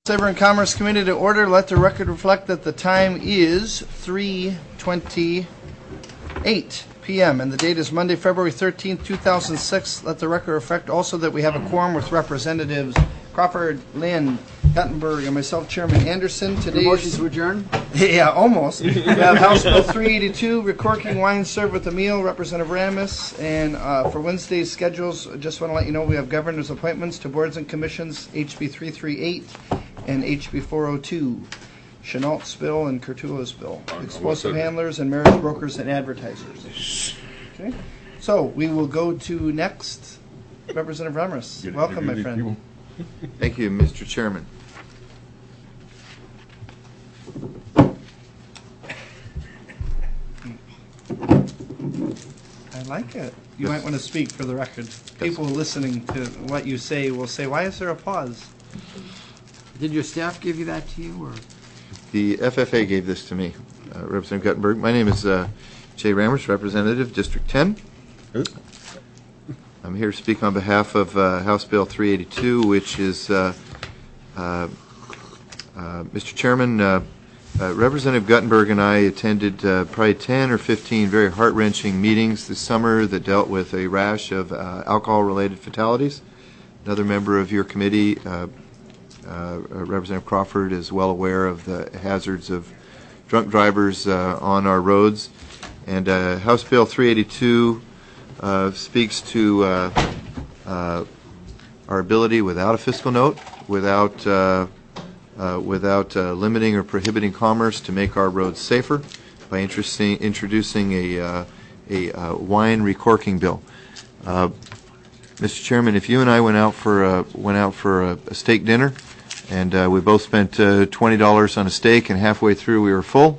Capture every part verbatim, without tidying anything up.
Labor and Commerce Committee to order. Let the record reflect that the time is three twenty-eight p.m. and the date is Monday, February thirteenth, two thousand six. Let the record reflect also that we have a quorum with Representatives Crawford, Lynn, Guttenberg, and myself, Chairman Anderson. Today's motion to adjourn? Yeah, almost. We have House Bill three eighty-two, recorking wine served with a meal, Representative Ramis. And uh, for Wednesday's schedules, just want to let you know we have governor's appointments to boards and commissions, H B three thirty-eight and H B four oh two, Chenault's bill and Curtulo's bill, explosive handlers and marriage brokers and advertisers. Okay, so we will go to next, Representative Ramis. Welcome, my friend. Thank you, Mister Chairman. I like it. You might want to speak for the record. People listening to what you say will say, why is there a pause? Did your staff give you that to you, or? The F F A gave this to me, uh, Representative Guttenberg. My name is uh, Jay Rammers, Representative, District ten. I'm here to speak on behalf of uh, House Bill three eighty-two, which is, uh, uh, uh, Mister Chairman, uh, uh, Representative Guttenberg and I attended uh, probably ten or fifteen very heart-wrenching meetings this summer that dealt with a rash of uh, alcohol-related fatalities. Another member of your committee, uh, uh, Representative Crawford, is well aware of the hazards of drunk drivers uh, on our roads. And uh, House Bill three eighty-two Uh, speaks to uh, uh, our ability, without a fiscal note, without uh, uh, without uh, limiting or prohibiting commerce, to make our roads safer by introducing a uh, a uh, wine recorking bill. Uh, Mister Chairman, if you and I went out for a, went out for a, a steak dinner, and uh, we both spent uh, twenty dollars on a steak, and halfway through we were full,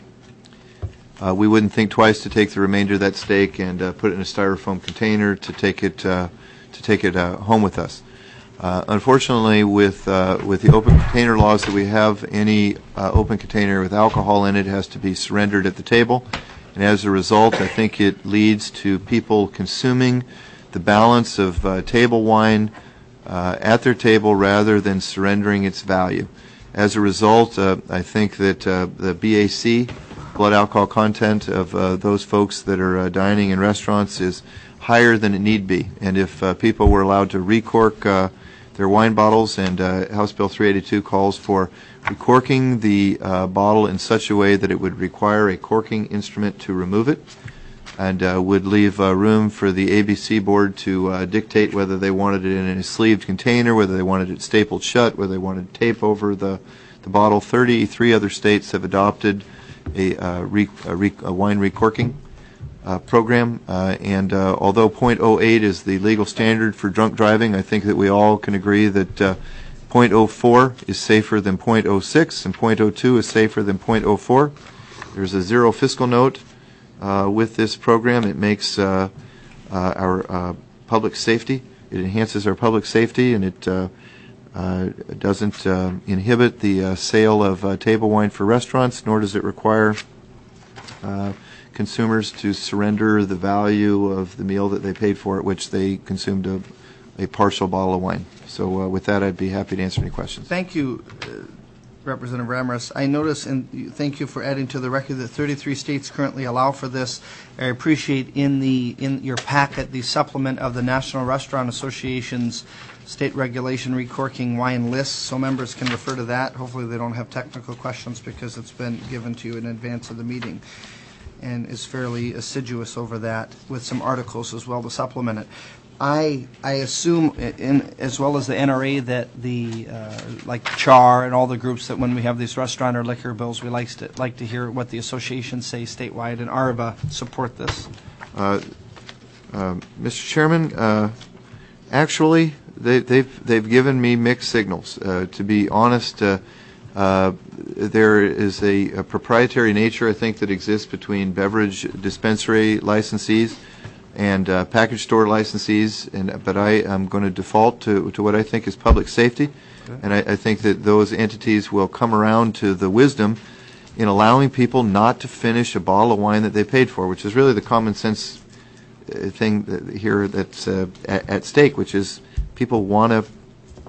Uh, we wouldn't think twice to take the remainder of that steak and uh, put it in a styrofoam container to take it uh, to take it uh, home with us. Uh, unfortunately, with uh, with the open container laws that we have, any uh, open container with alcohol in it has to be surrendered at the table, and as a result, I think it leads to people consuming the balance of uh, table wine uh, at their table rather than surrendering its value. As a result, uh, I think that uh, the B A C, blood alcohol content of uh, those folks that are uh, dining in restaurants, is higher than it need be. And if uh, people were allowed to recork uh, their wine bottles, and uh, House Bill three eighty-two calls for recorking the uh, bottle in such a way that it would require a corking instrument to remove it, and uh, would leave uh, room for the A B C board to uh, dictate whether they wanted it in a sleeved container, whether they wanted it stapled shut, whether they wanted tape over the, the bottle. thirty-three other states have adopted A, uh, re, a, re, a wine recorking uh, program, uh, and uh, although point oh eight is the legal standard for drunk driving, I think that we all can agree that uh, point oh four is safer than point oh six, and point oh two is safer than point oh four. There's a zero fiscal note uh, with this program. It makes uh, uh, our uh, public safety, it enhances our public safety, and it uh, Uh, it doesn't uh, inhibit the uh, sale of uh, table wine for restaurants, nor does it require uh, consumers to surrender the value of the meal that they paid for, at which they consumed a, a partial bottle of wine. So uh, with that, I'd be happy to answer any questions. Thank you, uh, Representative Ramirez. I notice, and thank you for adding to the record, that thirty-three states currently allow for this. I appreciate in the in your packet the supplement of the National Restaurant Association's state regulation recorking wine lists, so members can refer to that. Hopefully they don't have technical questions because it's been given to you in advance of the meeting, and is fairly assiduous over that with some articles as well to supplement it. I I assume, in, as well as the N R A, that the uh, like C H A R and all the groups, that when we have these restaurant or liquor bills, we like to like to hear what the associations say statewide, and A R B A support this. Uh, uh, Mister Chairman, uh, actually, They, they've they've given me mixed signals. Uh, to be honest, uh, uh, there is a, a proprietary nature, I think, that exists between beverage dispensary licensees and uh, package store licensees. And but I am going to default to to what I think is public safety, okay. And I, I think that those entities will come around to the wisdom in allowing people not to finish a bottle of wine that they paid for, which is really the common sense thing that here that's uh, at, at stake, which is people want to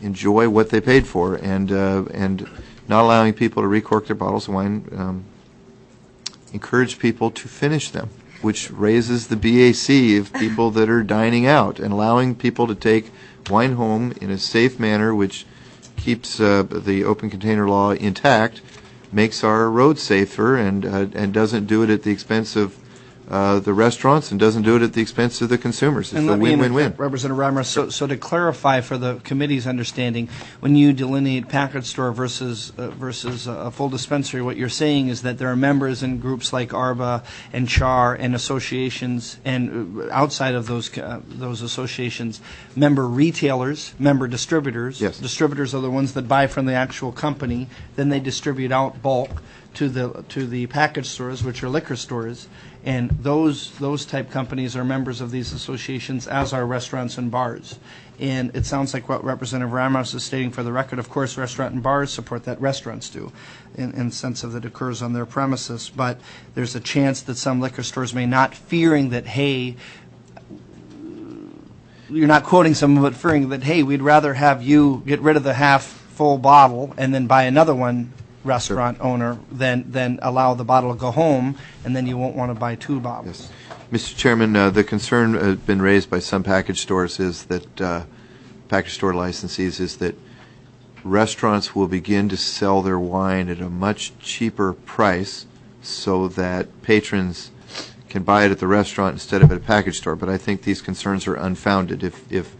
enjoy what they paid for, and uh, and not allowing people to recork their bottles of wine um, encourage people to finish them, which raises the B A C of people that are dining out, and allowing people to take wine home in a safe manner, which keeps uh, the open container law intact, makes our roads safer, and uh, and doesn't do it at the expense of uh, the restaurants, and doesn't do it at the expense of the consumers. It's And a let me win-win-win. interject, Representative Reimer, so, so to clarify for the committee's understanding, when you delineate package store versus uh, versus a full dispensary, what you're saying is that there are members in groups like ARBA and CHAR and associations, and uh, outside of those uh, those associations, member retailers, member distributors. Yes. Distributors are the ones that buy from the actual company, then they distribute out bulk to the to the package stores, which are liquor stores. And those those type companies are members of these associations, as are restaurants and bars. And it sounds like what Representative Ramos is stating for the record. Of course, restaurant and bars support that, restaurants do, in, in the sense of that it occurs on their premises. But there's a chance that some liquor stores may not, fearing that, hey, you're not quoting someone, but fearing that, hey, we'd rather have you get rid of the half-full bottle and then buy another one, restaurant sure. owner, than than allow the bottle to go home, and then you won't want to buy two bottles. Yes. Mister Chairman, uh, the concern uh, been raised by some package stores is that uh, package store licensees is that restaurants will begin to sell their wine at a much cheaper price so that patrons can buy it at the restaurant instead of at a package store. But I think these concerns are unfounded. If, if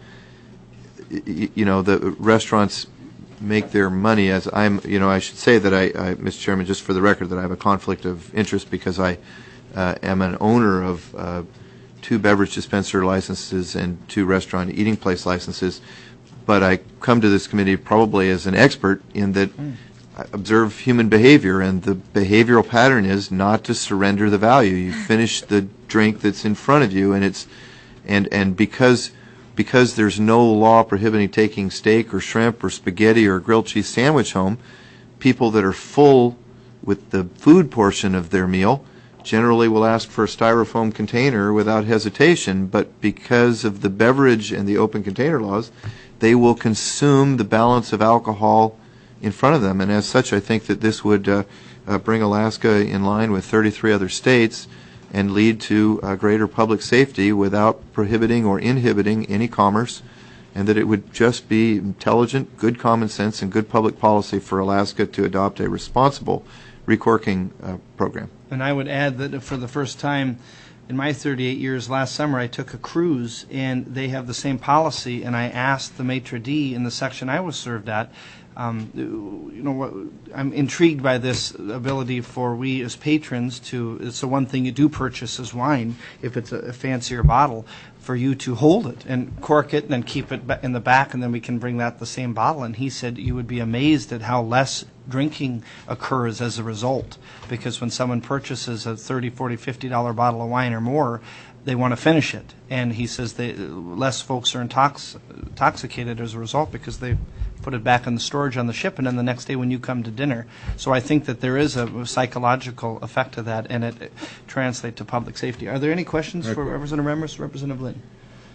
you know, the restaurants make their money, as I'm, you know, I should say that I, I, Mister Chairman, just for the record, that I have a conflict of interest because I uh, am an owner of uh, two beverage dispenser licenses and two restaurant eating place licenses, but I come to this committee probably as an expert in that mm. I observe human behavior, and the behavioral pattern is not to surrender the value. You finish the drink that's in front of you, and it's, and and because Because there's no law prohibiting taking steak or shrimp or spaghetti or grilled cheese sandwich home, people that are full with the food portion of their meal generally will ask for a styrofoam container without hesitation, but because of the beverage and the open container laws, they will consume the balance of alcohol in front of them. And as such, I think that this would uh, uh, bring Alaska in line with thirty-three other states and lead to uh, greater public safety without prohibiting or inhibiting any commerce, and that it would just be intelligent, good common sense, and good public policy for Alaska to adopt a responsible recorking uh, program. And I would add that for the first time in my thirty-eight years, last summer I took a cruise, and they have the same policy, and I asked the maitre d' in the section I was served at, Um, you know, what, I'm intrigued by this ability for we as patrons to, it's the one thing you do purchase is wine, if it's a, a fancier bottle, for you to hold it and cork it and then keep it in the back, and then we can bring that the same bottle. And he said you would be amazed at how less drinking occurs as a result, because when someone purchases a thirty, forty, fifty dollar bottle of wine or more, they want to finish it. And he says they, less folks are intox, intoxicated as a result because they put it back in the storage on the ship, and then the next day when you come to dinner. So I think that there is a psychological effect to that, and it, it translates to public safety. Are there any questions okay. for Representative Ramos, Representative Lynn?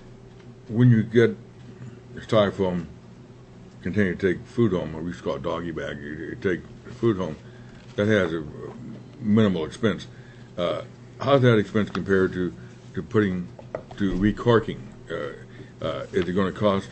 When you get a styrofoam container to take food home, or we used to call it doggy bag, you, you take food home, that has a minimal expense. Uh, how's that expense compared to, to putting, to recorking? Uh, uh, is it going to cost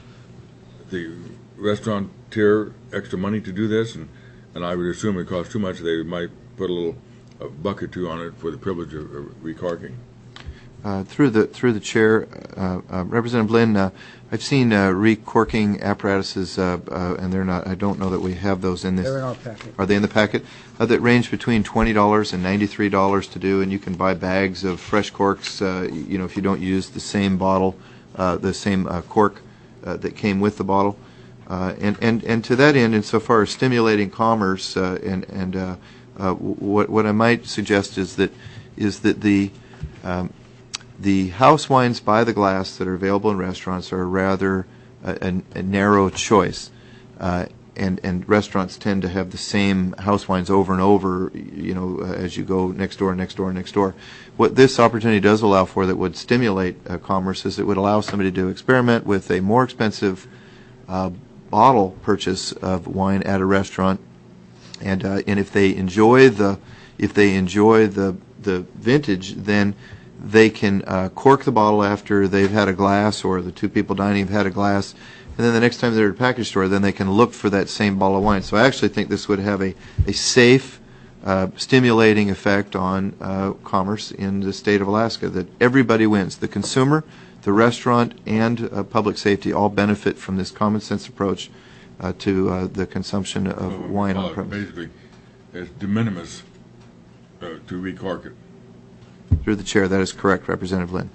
the restaurateur extra money to do this, and, and I would assume it costs too much. They might put a little a bucket or two on it for the privilege of, of recorking. Uh, through the through the chair, uh, uh, Representative Lynn, uh, I've seen uh, recorking apparatuses, uh, uh, and they're not. I don't know that we have those in this. They're in our packet. Are they in the packet? Uh, that range between twenty dollars and ninety-three dollars to do, and you can buy bags of fresh corks. Uh, you know, if you don't use the same bottle, uh, the same uh, cork uh, that came with the bottle. Uh, and, and, and to that end, insofar as stimulating commerce, uh, and, and uh, uh, what, what I might suggest is that is that the um, the house wines by the glass that are available in restaurants are rather a, a, a narrow choice, uh, and and restaurants tend to have the same house wines over and over, you know, uh, as you go next door, next door, next door. What this opportunity does allow for that would stimulate uh, commerce is it would allow somebody to experiment with a more expensive Uh, bottle purchase of wine at a restaurant, and uh, and if they enjoy the if they enjoy the the vintage, then they can uh, cork the bottle after they've had a glass, or the two people dining have had a glass, and then the next time they're at a package store, then they can look for that same bottle of wine. So I actually think this would have a, a safe, uh, stimulating effect on uh, commerce in the state of Alaska, that everybody wins. The consumer, the restaurant, and uh, public safety all benefit from this common sense approach uh, to uh, the consumption of So we wine call on it premise. Basically, it's de minimis uh, to recork it. Through the chair, that is correct, Representative Lynn.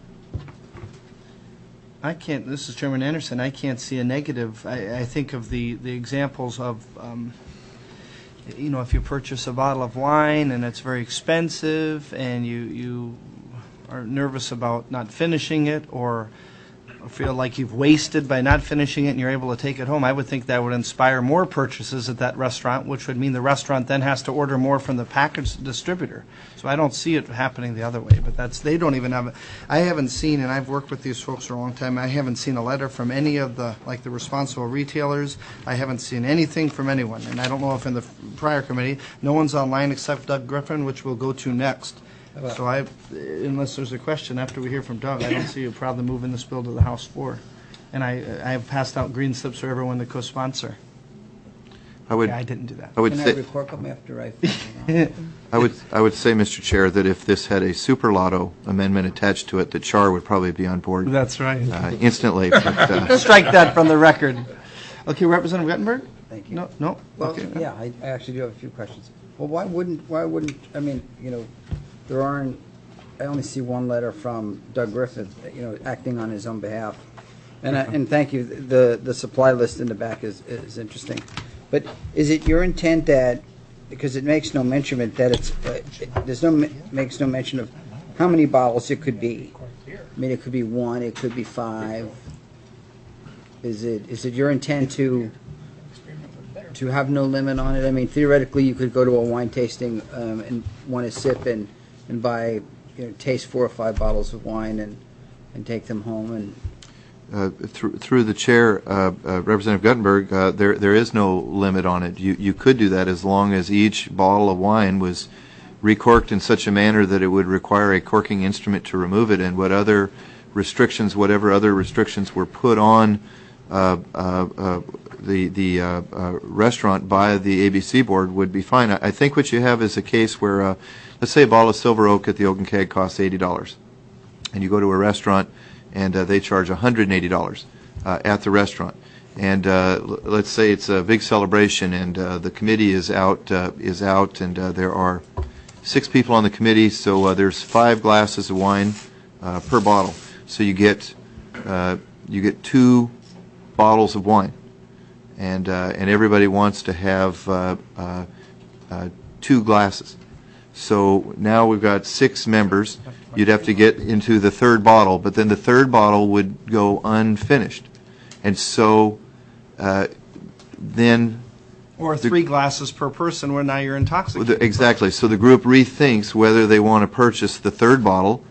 I can't, this is Chairman Anderson, I can't see a negative. I, I think of the, the examples of, um, you know, if you purchase a bottle of wine and it's very expensive and you, you are nervous about not finishing it, or feel like you've wasted by not finishing it and you're able to take it home, I would think that would inspire more purchases at that restaurant, which would mean the restaurant then has to order more from the package distributor. So I don't see it happening the other way, but that's, they don't even have, a, I haven't seen, and I've worked with these folks for a long time, I haven't seen a letter from any of the, like the responsible retailers. I haven't seen anything from anyone, and I don't know if in the prior committee, no one's online except Doug Griffin, which we'll go to next. So I, unless there's a question after we hear from Doug, I don't see a problem moving this bill to the House floor. And I, I have passed out green slips for everyone to co-sponsor. I would, Yeah, I didn't do that. I would Can I say, recork them after I? I would, I would say, Mister Chair, that if this had a super lotto amendment attached to it, that Char would probably be on board That's right. uh, instantly. But, uh, Strike that from the record. Okay, Representative Guttenberg? Thank you. No, no? Well, Okay. yeah, I, I actually do have a few questions. Well, why wouldn't, why wouldn't, I mean, you know, there aren't, I only see one letter from Doug Griffith, you know, acting on his own behalf. And, I- and thank you, the, the supply list in the back is, is interesting. But is it your intent that, because it makes no mention of it, that it's, uh, it- there's no, makes no mention of how many bottles it could be? I mean, it could be one, it could be five. Is it, is it your intent to, to have no limit on it? I mean, theoretically, you could go to a wine tasting um, and want to sip and, and buy, you know, taste four or five bottles of wine and, and take them home. And uh, through, through the chair, uh, uh, Representative Guttenberg, uh, there there is no limit on it. You you could do that as long as each bottle of wine was recorked in such a manner that it would require a corking instrument to remove it, and what other restrictions, whatever other restrictions were put on uh, uh, uh, the the uh, uh, restaurant by the A B C board would be fine. I, I think what you have is a case where, uh, let's say a bottle of Silver Oak at the Oak and Keg costs eighty dollars, and you go to a restaurant and uh, they charge one hundred eighty dollars uh, at the restaurant. And uh, l- let's say it's a big celebration, and uh, the committee is out uh, is out, and uh, there are six people on the committee, so uh, there's five glasses of wine uh, per bottle. So you get uh, you get two bottles of wine, and uh, and everybody wants to have uh, uh, uh, two glasses. So now we've got six members. You'd have to get into the third bottle, but then the third bottle would go unfinished, and so uh, then. Or three glasses per person where now you're intoxicated. Exactly. So the group rethinks whether they want to purchase the third bottle,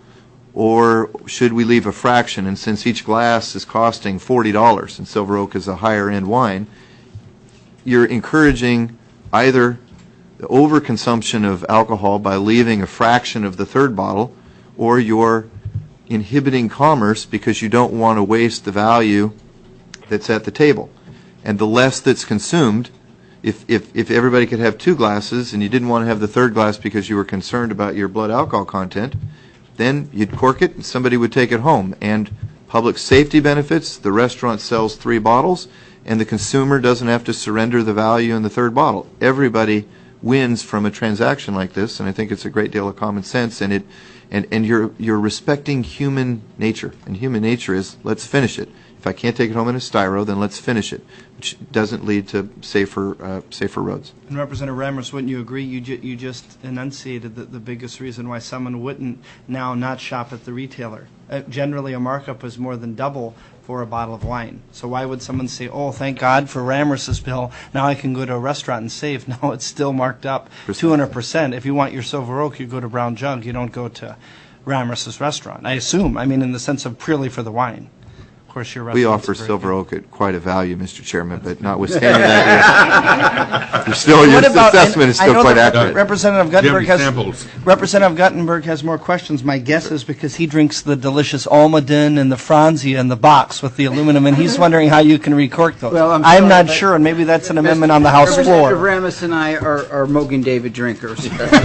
or should we leave a fraction? And since each glass is costing forty dollars, and Silver Oak is a higher-end wine, you're encouraging either the overconsumption of alcohol by leaving a fraction of the third bottle, or you're inhibiting commerce because you don't want to waste the value that's at the table. And the less that's consumed, If, if if everybody could have two glasses and you didn't want to have the third glass because you were concerned about your blood alcohol content, then you'd cork it and somebody would take it home. And public safety benefits, the restaurant sells three bottles, and the consumer doesn't have to surrender the value in the third bottle. Everybody wins from a transaction like this, and I think it's a great deal of common sense, and it and, and you're you're respecting human nature. And human nature is, let's finish it. If I can't take it home in a styro, then let's finish it, which doesn't lead to safer uh, safer roads. And Representative Rammers, wouldn't you agree? You, ju- you just enunciated the, the biggest reason why someone wouldn't now not shop at the retailer. Uh, generally, a markup is more than double for a bottle of wine. So why would someone say, oh, thank God for Rammers' bill, now I can go to a restaurant and save? No, it's still marked up two hundred percent. If you want your Silver Oak, you go to Brown Jug. You don't go to Rammers' restaurant, I assume. I mean, in the sense of purely for the wine. Of course, your We restaurant's offer very Silver good. Oak at quite a value, Mister Chairman, but notwithstanding that, you're still, your What about- assessment is I still know quite that accurate. Representative Do you have Guttenberg any has samples? Representative Guttenberg has more questions. My guess is because he drinks the delicious Almaden and the Franzia in the box with the aluminum, and he's wondering how you can recork those. Well, I'm I'm sorry, not but- sure, and maybe that's an amendment on the House Representative floor. Ramis and I are, are Mogan David drinkers.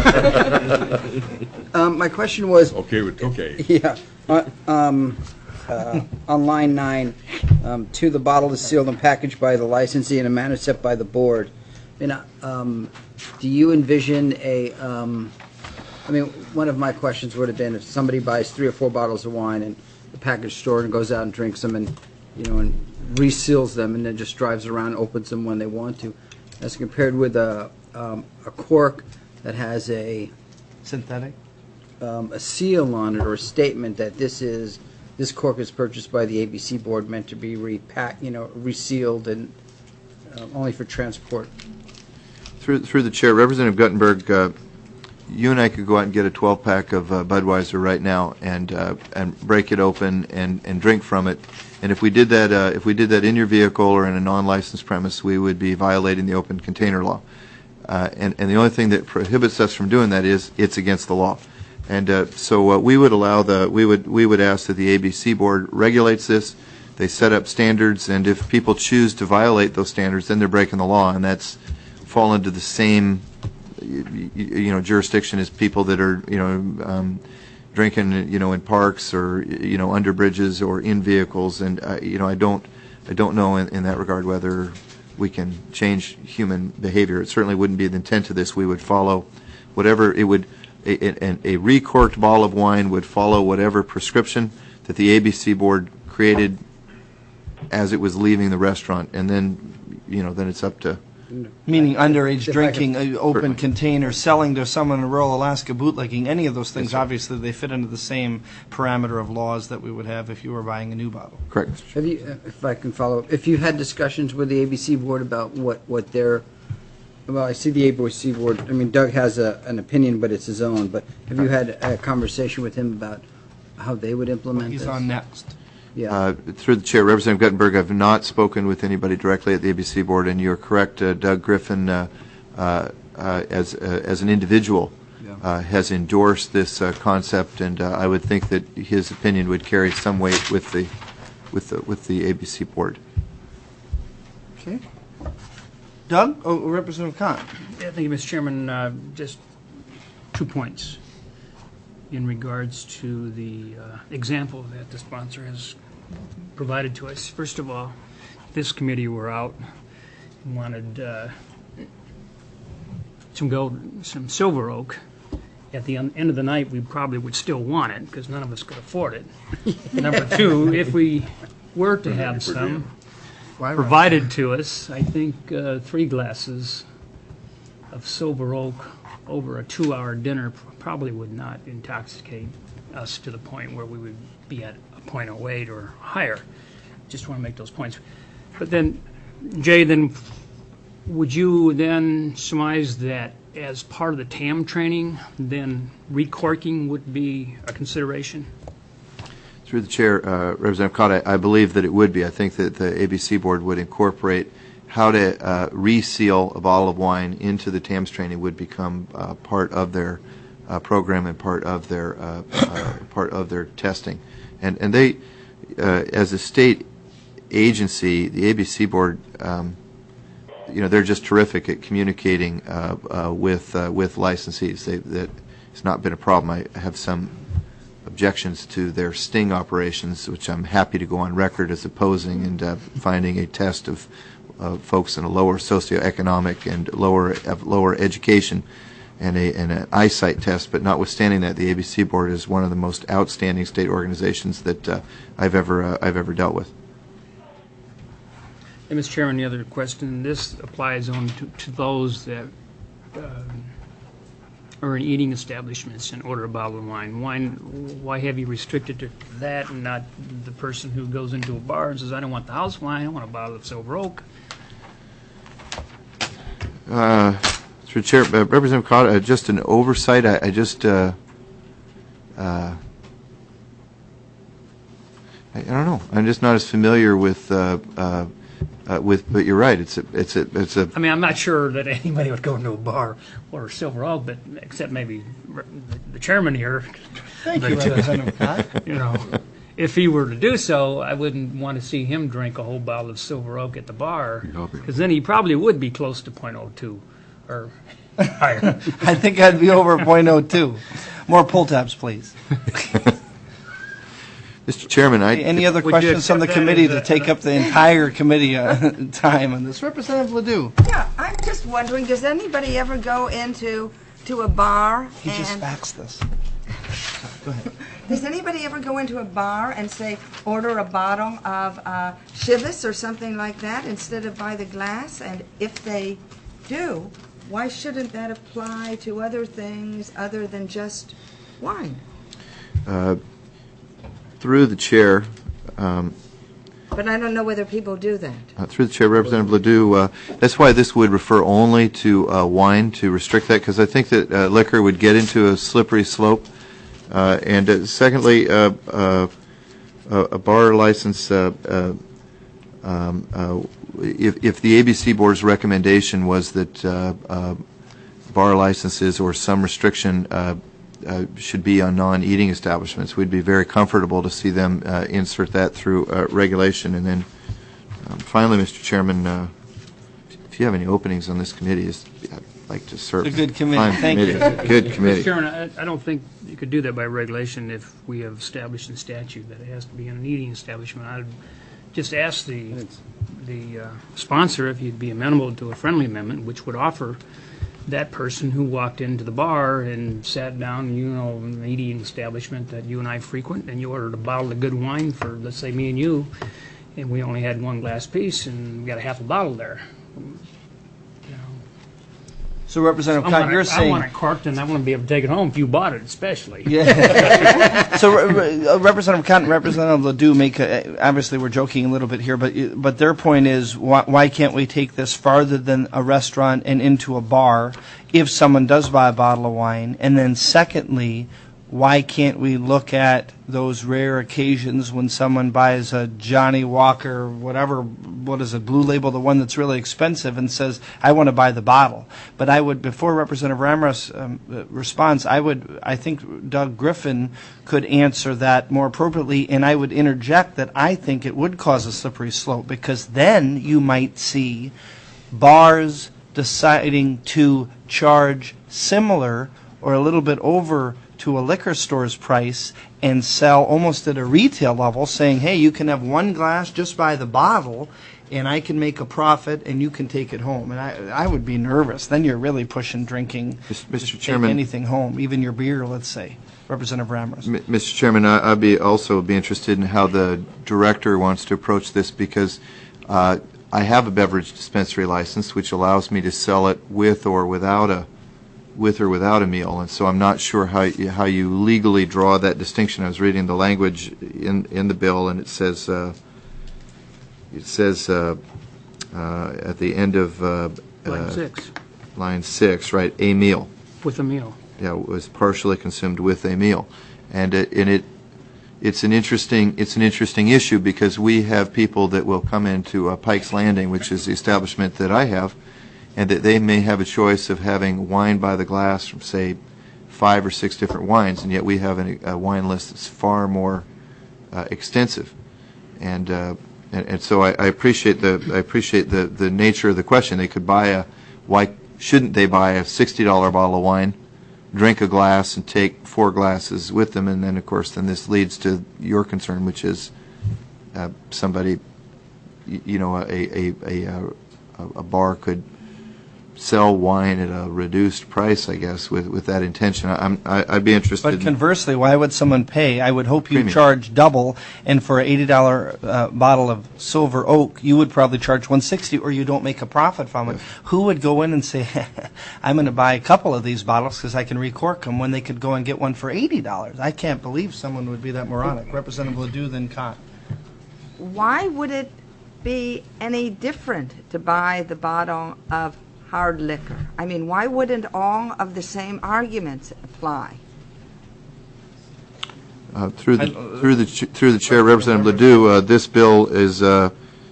um, my question was, Okay, with, okay. yeah, uh, um, uh, on line nine, um, two, the bottle is sealed and packaged by the licensee in a manner set by the board. I mean, um, do you envision a, um, I mean, one of my questions would have been if somebody buys three or four bottles of wine and the package store and goes out and drinks them and, you know, and reseals them and then just drives around and opens them when they want to, as compared with a, um, a cork that has a, Synthetic? um, a seal on it or a statement that this is, this cork is purchased by the A B C board, meant to be repacked, you know, resealed and uh, only for transport. Through, through the chair, Representative Guttenberg, uh, you and I could go out and get a twelve-pack of uh, Budweiser right now and uh, and break it open and, and drink from it. And if we did that, uh, if we did that in your vehicle or in a non-licensed premise, we would be violating the open container law. Uh, and, and the only thing that prohibits us from doing that is it's against the law. And uh, so uh, we would allow the we would we would ask that the A B C board regulates this. They set up standards, and if people choose to violate those standards, then they're breaking the law, and that's fall into the same you, you know jurisdiction as people that are you know um, drinking you know in parks or you know under bridges or in vehicles. And uh, you know I don't I don't know in, in that regard whether we can change human behavior. It certainly wouldn't be the intent of this. We would follow whatever it would. A, a, a recorked bottle of wine would follow whatever prescription that the A B C board created as it was leaving the restaurant, and then, you know, then it's up to. Meaning underage If I drinking, could- uh, open Certainly. container, selling to someone in rural Alaska, bootlegging, any of those things, obviously, they fit into the same parameter of laws that we would have if you were buying a new bottle. Correct, Mister Chairman. Have you, uh, if I can follow up, if you had discussions with the A B C board about what, what their, well, I see the A B C board, I mean, Doug has a, an opinion, but it's his own, but have you had a conversation with him about how they would implement this? He's on next. Yeah, Uh, through the chair, Representative Guttenberg, I've not spoken with anybody directly at the A B C board, and you're correct. Uh, Doug Griffin, uh, uh, uh, as uh, as an individual, Yeah. uh, has endorsed this uh, concept, and uh, I would think that his opinion would carry some weight with the with the with the A B C board. Okay. Doug? Oh, Representative Khan. Yeah, thank you, Mister Chairman. Uh, Just two points in regards to the uh, example that the sponsor has provided to us. First of all, if this committee were out and wanted uh, some gold, some Silver Oak, at the en- end of the night, we probably would still want it because none of us could afford it. Number two, if we were to have some provided to us, I think uh, three glasses of Silver Oak over a two-hour dinner probably would not intoxicate us to the point where we would be at a point oh eight or higher. Just want to make those points. But then, Jay, then would you then surmise that as part of the T A M training, then recorking would be a consideration? Through the chair, uh, Representative Cott, I, I believe that it would be. I think that the A B C board would incorporate how to uh, reseal a bottle of wine into the T A M S training would become uh, part of their uh, program and part of their uh, uh, part of their testing. And and they, uh, as a state agency, the A B C board, um, you know, they're just terrific at communicating uh, uh, with uh, with licensees. They, that it's not been a problem. I have some objections to their sting operations, which I'm happy to go on record as opposing, and uh, finding a test of uh, folks in a lower socioeconomic and lower uh, lower education and a and an eyesight test. But notwithstanding that, the A B C board is one of the most outstanding state organizations that uh, I've ever uh, I've ever dealt with. And, Mister Chairman, the other question, this applies only to, to those that um, are in eating establishments and order a bottle of wine. Wine, why have you restricted to that and not the person who goes into a bar and says, I don't want the house wine, I want a bottle of Silver Oak? Uh, through Chair, uh, Representative Cott, uh, just an oversight. I, I just uh, uh, I, I don't know. I'm just not as familiar with, uh, uh, uh, with, but you're right. It's a, it's a, it's a, I mean, I'm not sure that anybody would go into a bar or Silver Oak, but except maybe the chairman here. Thank you, Representative Cott. You know, if he were to do so, I wouldn't want to see him drink a whole bottle of Silver Oak at the bar, because then he probably would be close to point oh two or higher. I think I'd be over point oh two. More pull tabs, please. Mister Chairman, I. Any other Would you questions from the accept that committee as to a- take up the entire committee uh, time on this? Representative Ledoux. Yeah, I'm just wondering, does anybody ever go into to a bar He just and faxed this. Go ahead. does anybody ever go into a bar and say order a bottle of uh, Chivas or something like that instead of by the glass? And if they do, why shouldn't that apply to other things other than just wine? Uh, Through the chair, um, But I don't know whether people do that. uh, through the chair, Representative Ledoux, uh, that's why this would refer only to uh, wine, to restrict that, because I think that uh, liquor would get into a slippery slope. Uh, and uh, secondly, uh, uh, a a bar license, uh, uh, um, uh, if, if the A B C Board's recommendation was that uh, uh, bar licenses or some restriction uh, uh, should be on non-eating establishments, we'd be very comfortable to see them uh, insert that through uh, regulation. And then um, finally, Mister Chairman, uh, if you have any openings on this committee, is- I'd like to serve. It's a good committee. Fine Thank you. committee. Good Mister committee. Chairman, I, I don't think you could do that by regulation if we have established in statute that it has to be in an eating establishment. I'd just ask the, the uh, sponsor if you'd be amenable to a friendly amendment, which would offer that person who walked into the bar and sat down, you know, in an eating establishment that you and I frequent, and you ordered a bottle of good wine for, let's say, me and you, and we only had one glass piece, and we got a half a bottle there. So Representative I Cott, want you're it, I saying... want it corked, and I want to be able to take it home if you bought it, especially. Yeah. So Re- Re- uh, Representative Cott and Representative Ledoux make, a, obviously we're joking a little bit here, but you- but their point is, why, why can't we take this farther than a restaurant and into a bar if someone does buy a bottle of wine? And then secondly, why can't we look at those rare occasions when someone buys a Johnny Walker, whatever, what is it, Blue Label, the one that's really expensive, and says, I want to buy the bottle. But I would, before Representative Ramros um, uh, responds, I would, I think Doug Griffin could answer that more appropriately, and I would interject that I think it would cause a slippery slope, because then you might see bars deciding to charge similar or a little bit over to a liquor store's price and sell almost at a retail level, saying, hey, you can have one glass just by the bottle, and I can make a profit, and you can take it home. And I, I would be nervous. Then you're really pushing drinking. Mister Just take Chairman. anything home, even your beer, let's say. Representative Ramros. M- Mister Chairman, I- I'd be also be interested in how the director wants to approach this, because uh, I have a beverage dispensary license, which allows me to sell it with or without a with or without a meal, and so I'm not sure how you, how you legally draw that distinction. I was reading the language in in the bill, and it says uh, it says uh, uh, at the end of uh, Line uh, six, line six, right, a meal. with a meal. Yeah, was partially consumed with a meal, and it, and it it's an interesting it's an interesting issue, because we have people that will come into uh, Pike's Landing, which is the establishment that I have, and that they may have a choice of having wine by the glass from, say, five or six different wines, and yet we have an, a wine list that's far more uh, extensive, and, uh, and and so I, I appreciate the I appreciate the the nature of the question. They could buy a why shouldn't they buy a sixty dollar bottle of wine, drink a glass, and take four glasses with them, and then of course then this leads to your concern, which is uh, somebody, y- you know, a a a, a, a bar could sell wine at a reduced price, I guess, with, with that intention. I'm, I, I'd be interested. But in- conversely, why would someone pay? I would hope you Premium. charge double, and for an eighty dollar uh, bottle of Silver Oak, you would probably charge one sixty, or you don't make a profit from it. Yes. Who would go in and say, I'm going to buy a couple of these bottles because I can recork them, when they could go and get one for eighty dollars? I can't believe someone would be that moronic. Representative Ledoux, then Cott. Why would it be any different to buy the bottle of hard liquor? I mean, why wouldn't all of the same arguments apply? Uh, Through the, through the, ch- through the chair, Representative Ledoux, uh, this bill is, uh,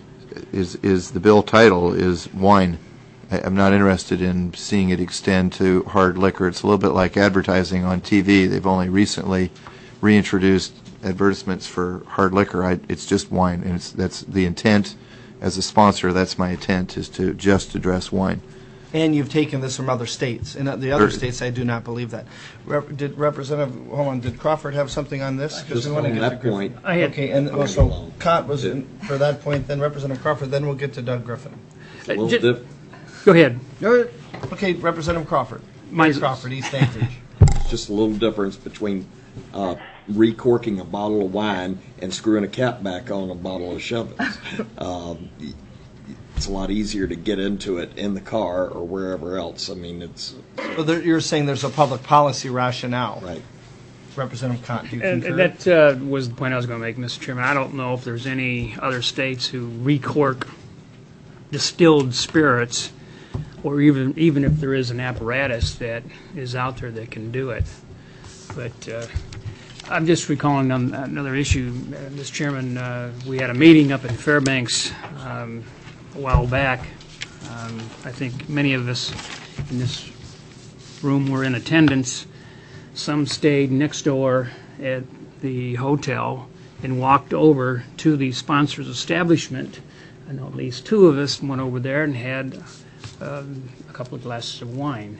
is, is, the bill title is wine. I- I'm not interested in seeing it extend to hard liquor. It's a little bit like advertising on T V. They've only recently reintroduced advertisements for hard liquor. I, it's just wine, and it's, that's the intent. As a sponsor, that's my intent, is to just address wine. And you've taken this from other states. In the other Sure. states, I do not believe that. Rep- Did Representative, hold on, did Crawford have something on this? 'Cause Just we wanna on get that to Griffin. point, I had, Okay, and also, Cott was in for that point, then Representative Crawford, then we'll get to Doug Griffin. it's a little ju- dif- go ahead. No, Okay, Representative Crawford. Mine's- Crawford, East Anchorage. it's just a little difference between uh, recorking a bottle of wine and screwing a cap back on a bottle of Chivas. um, it's a lot easier to get into it in the car or wherever else. I mean, it's So there, you're saying there's a public policy rationale. right. Representative Cott, do you And concur? and that uh, was the point I was going to make, Mister Chairman. I don't know if there's any other states who recork distilled spirits, or even even if there is an apparatus that is out there that can do it. But uh, I'm just recalling on another issue, uh, Mister Chairman. Uh, we had a meeting up in Fairbanks um, a while back. Um, I think many of us in this room were in attendance. Some stayed next door at the hotel and walked over to the sponsor's establishment. I know at least two of us went over there and had um, a couple of glasses of wine.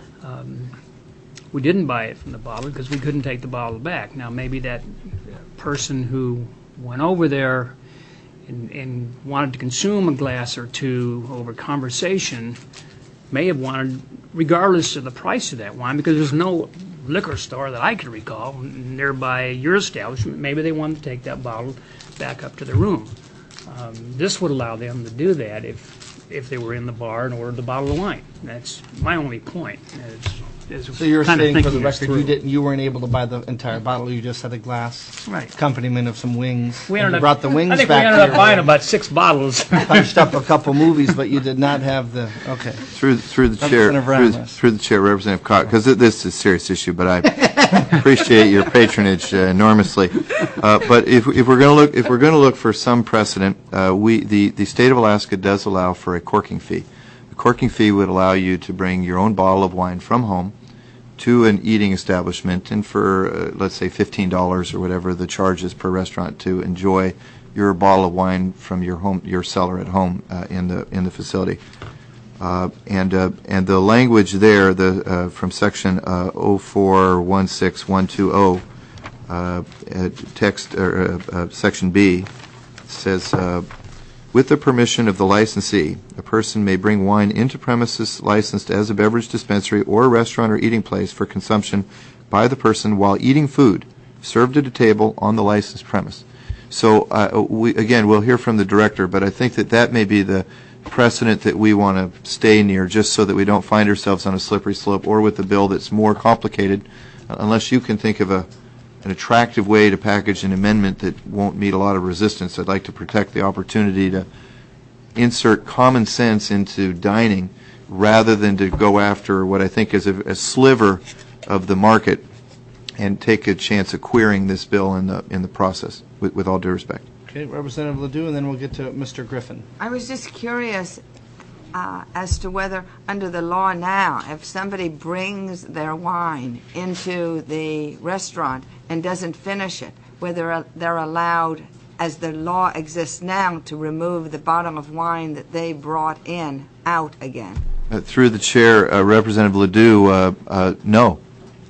Um, we didn't buy it from the bottle because we couldn't take the bottle back. Now, maybe that person who went over there and, and wanted to consume a glass or two over conversation may have wanted, regardless of the price of that wine, because there's no liquor store that I could recall nearby your establishment, maybe they wanted to take that bottle back up to their room. Um, this would allow them to do that if if they were in the bar and ordered the bottle of wine. That's my only point. Is, is So you're kind of saying, for thinking the this record, you through. didn't, you weren't able to buy the entire bottle, you just had a glass? Right. Accompaniment of some wings? We And ended you up, brought the wings I think back we ended to up your buying room. about six bottles. Punched up a couple movies, but you did not have the, okay. Through, through the chair, Representative through, Ramos. through the chair, Representative Cott, because this is a serious issue, but I appreciate your patronage uh, enormously. Uh, but if, if we're going to look, if we're going to look for some precedent, uh, we, the, the state of Alaska does allow for a corking fee. The corking fee would allow you to bring your own bottle of wine from home to an eating establishment, and for uh, let's say fifteen dollars or whatever the charge is per restaurant to enjoy your bottle of wine from your home, your cellar at home uh, in the in the facility. Uh, and uh, and the language there, the uh, from section uh, oh four one six one two zero, uh, uh, text or uh, uh, section B says, uh, with the permission of the licensee, a person may bring wine into premises licensed as a beverage dispensary or a restaurant or eating place for consumption by the person while eating food served at a table on the licensed premise. So uh, we again, we'll hear from the director, but I think that that may be the precedent that we want to stay near, just so that we don't find ourselves on a slippery slope or with a bill that's more complicated, uh, unless you can think of a an attractive way to package an amendment that won't meet a lot of resistance. I'd like to protect the opportunity to insert common sense into dining rather than to go after what I think is a, a sliver of the market and take a chance of queering this bill in the in the process, with, with all due respect. Okay, Representative Ledoux, and then we'll get to Mister Griffin. I was just curious uh, as to whether, under the law now, if somebody brings their wine into the restaurant and doesn't finish it, whether they're allowed, as the law exists now, to remove the bottle of wine that they brought in out again. Uh, through the chair, uh, Representative Ledoux, uh, uh, no.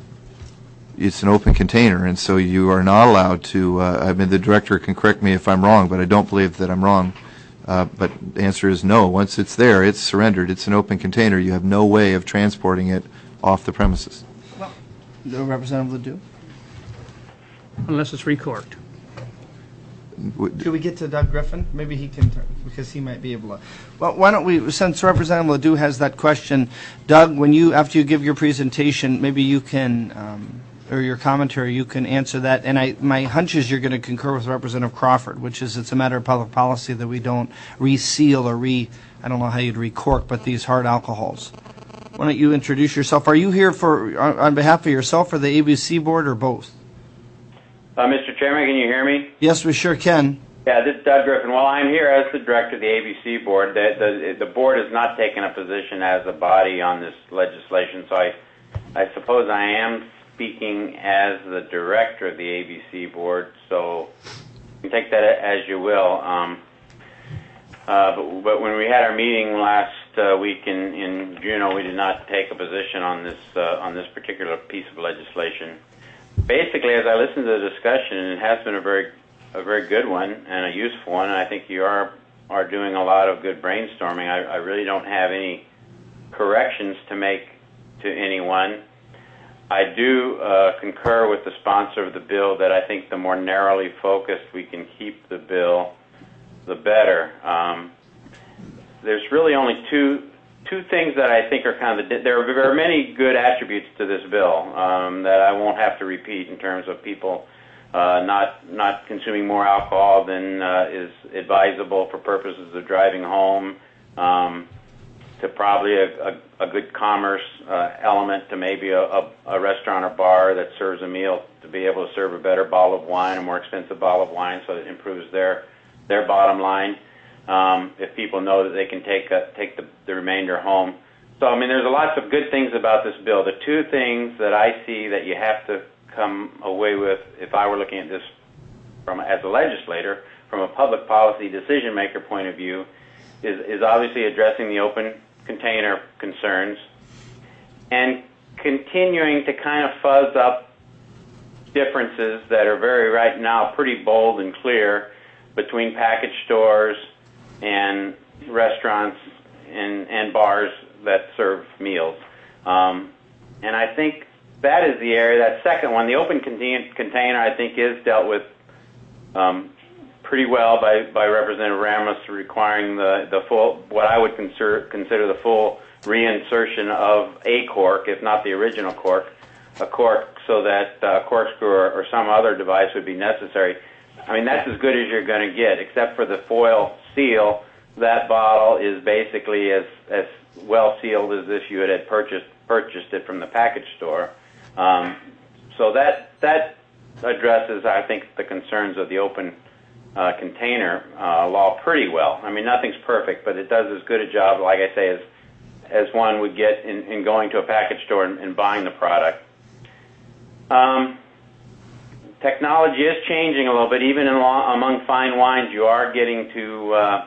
It's an open container, and so you are not allowed to, uh, I mean, the director can correct me if I'm wrong, but I don't believe that I'm wrong. Uh, but the answer is no. Once it's there, it's surrendered. It's an open container. You have no way of transporting it off the premises. No, Representative Ledoux? Unless it's recorked. Should we get to Doug Griffin? Maybe he can, because he might be able to. Well, why don't we, since Representative Ledoux has that question, Doug, when you, after you give your presentation, maybe you can, um, or your commentary, you can answer that. And I, my hunch is you're going to concur with Representative Crawford, which is it's a matter of public policy that we don't reseal or re, I don't know how you'd recork, but these hard alcohols. Why don't you introduce yourself? Are you here for, on, on behalf of yourself or the A B C board, or both? Uh, Mister Chairman, can you hear me? Yes, we sure can. Yeah, this is Doug Griffin. Well, I'm here as the director of the A B C board. The, the, the board has not taken a position as a body on this legislation, so I, I suppose I am speaking as the director of the A B C board, so you can take that as you will. Um, uh, but, but when we had our meeting last uh, week in, in Juneau, we did not take a position on this, uh, on this particular piece of legislation. Basically, as I listened to the discussion, it has been a very a very good one and a useful one, and I think you are are doing a lot of good brainstorming. I, I really don't have any corrections to make to anyone. I do uh, concur with the sponsor of the bill that I think the more narrowly focused we can keep the bill, the better. Um, there's really only two two things that I think are kind of the, there, are, there are many good attributes to this bill um, that I won't have to repeat in terms of people Uh, not not consuming more alcohol than uh, is advisable for purposes of driving home, um, to probably a, a, a good commerce uh, element to maybe a, a, a restaurant or bar that serves a meal to be able to serve a better bottle of wine, a more expensive bottle of wine, so it improves their their bottom line. Um, if people know that they can take a, take the, the remainder home. So I mean, there's lots of good things about this bill. The two things that I see that you have to come away with, if I were looking at this from as a legislator, from a public policy decision maker point of view, is, is obviously addressing the open container concerns and continuing to kind of fuzz up differences that are very right now pretty bold and clear between package stores and restaurants and, and bars that serve meals. Um, and I think that is the area, that second one, the open contain- container, I think is dealt with um, pretty well by, by Representative Ramos, requiring the, the full, what I would consider, consider the full reinsertion of a cork, if not the original cork, a cork so that a corkscrew or, or some other device would be necessary. I mean, that's as good as you're going to get, except for the foil seal. That bottle is basically as, as well sealed as if you had purchased, purchased it from the package store. Um, so that that addresses, I think, the concerns of the open uh, container uh, law pretty well. I mean, nothing's perfect, but it does as good a job, like I say, as as one would get in, in going to a package store and, and buying the product. Um, technology is changing a little bit. Even in law, among fine wines, you are getting to uh,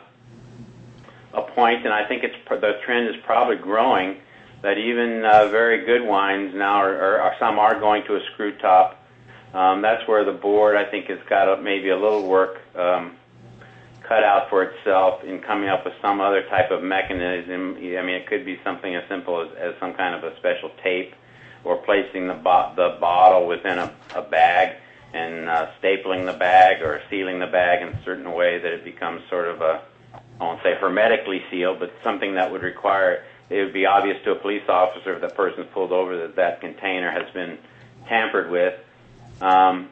a point, and I think it's the trend is probably growing, that even uh, very good wines now, are, are, are some are going to a screw top. Um, that's where the board, I think, has got a, maybe a little work um, cut out for itself in coming up with some other type of mechanism. I mean, it could be something as simple as, as some kind of a special tape, or placing the, bo- the bottle within a, a bag and uh, stapling the bag or sealing the bag in a certain way that it becomes sort of a, I won't say hermetically sealed, but something that would require, it would be obvious to a police officer if that person's pulled over that that container has been tampered with, um,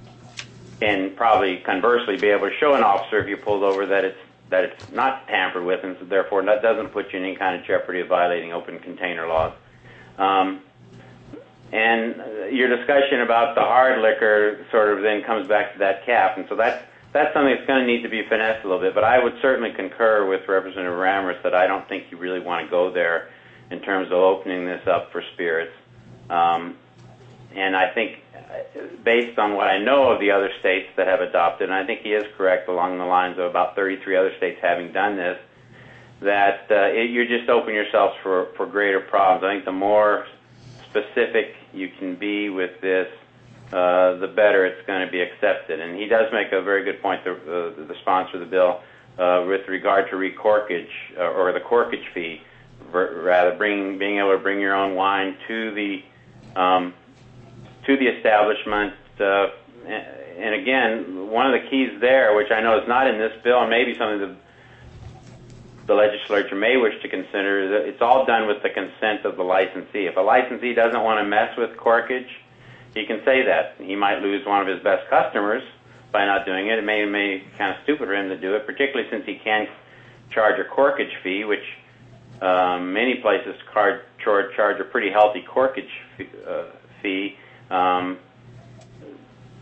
and probably conversely be able to show an officer if you're pulled over that it's that it's not tampered with, and so therefore that doesn't put you in any kind of jeopardy of violating open container laws. Um, and your discussion about the hard liquor sort of then comes back to that cap, and so that's that's something that's going to need to be finessed a little bit. But I would certainly concur with Representative Rammers that I don't think you really want to go there in terms of opening this up for spirits. Um, and I think, based on what I know of the other states that have adopted, and I think he is correct along the lines of about thirty-three other states having done this, that uh, it, you just open yourselves for, for greater problems. I think the more specific you can be with this, uh, the better it's going to be accepted. And he does make a very good point, the, uh, the sponsor of the bill, uh, with regard to recorkage, uh, or the corkage fee, rather bring, being able to bring your own wine to the um, to the establishment. Uh, and again, one of the keys there, which I know is not in this bill, and maybe something that the legislature may wish to consider, is that it's all done with the consent of the licensee. If a licensee doesn't want to mess with corkage, he can say that. He might lose one of his best customers by not doing it. It may be kind of stupid for him to do it, particularly since he can charge a corkage fee, which um, many places charge, charge a pretty healthy corkage fee. Uh, fee. Um,